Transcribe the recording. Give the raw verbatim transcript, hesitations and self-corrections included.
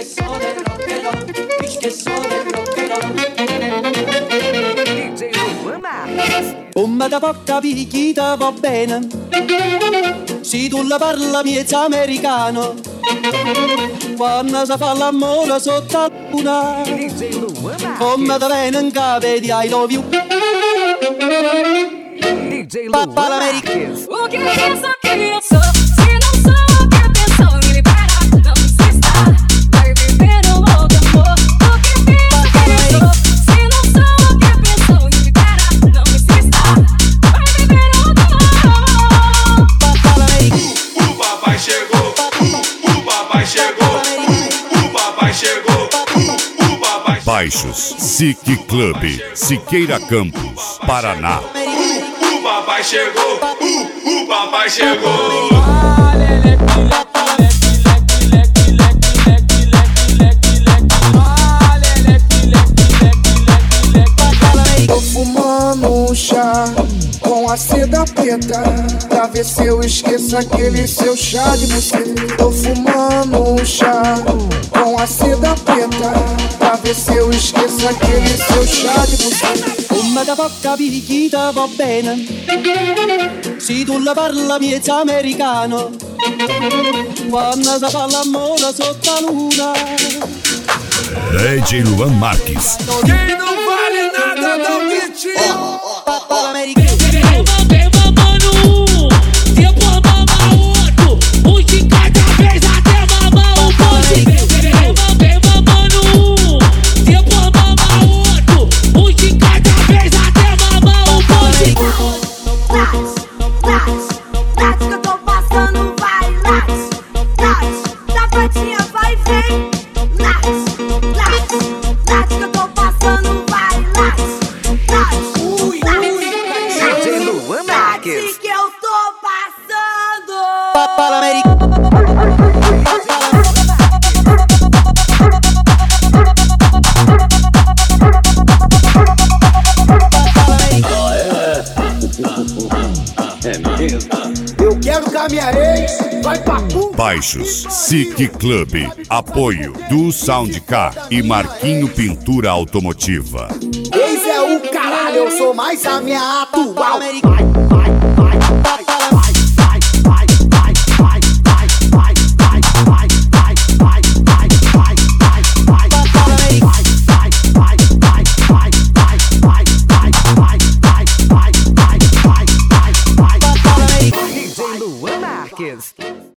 que sou de rock'n'roll, diz que sou de rock'n'roll. D J Luan Marques. Come da poca picchita va bene, se tu la parla miezza americano, quando si fa l'amore sotto la luna, D J Luan come Marques. da bene in capo di I love you. D J Luan Marques. O que pensa que eu sou? Se não sou o que pensou, me libera, não insista. Vai viver um outro amor. O que pensa que eu sou? Se não sou o que pensou, me libera, não insista. Vai viver um outro amor. O papai chegou, o papai chegou, o papai chegou, o papai. Baixos, S I C Club, Siqueira Campos, Paraná. O papai chegou, o papai chegou. Tô fumando um chá com a seda preta, pra ver se eu esqueço aquele seu chá de buceta. Tô fumando um chá com a seda preta, pra ver se eu esqueço aquele seu chá de buceta. Come da poca picchita va bene, se tu la parla miezza americano, quando si fa l'amore sotto la luna. D J Luan Marques. Quem não vale nada dá um gritinho. Papa americano. Vem mamando um, depois mama outro, um de cada vez até mamar o bonde. Vem mamando um, depois mama outro, um de cada vez até mamar o bonde. Late, que eu tô passando, vai, late, late, sapatinha, vai, vem, late, late, late, que eu tô passando, vai, late, late, ui, D J Luan Marques. late, que eu tô passando. Papa americano. Eu quero que a minha ex vai pra puta. Baixos, S I C Club, apoio do Soundcar e Marquinho Pintura Automotiva. Ex é o caralho, eu sou mais a minha atual.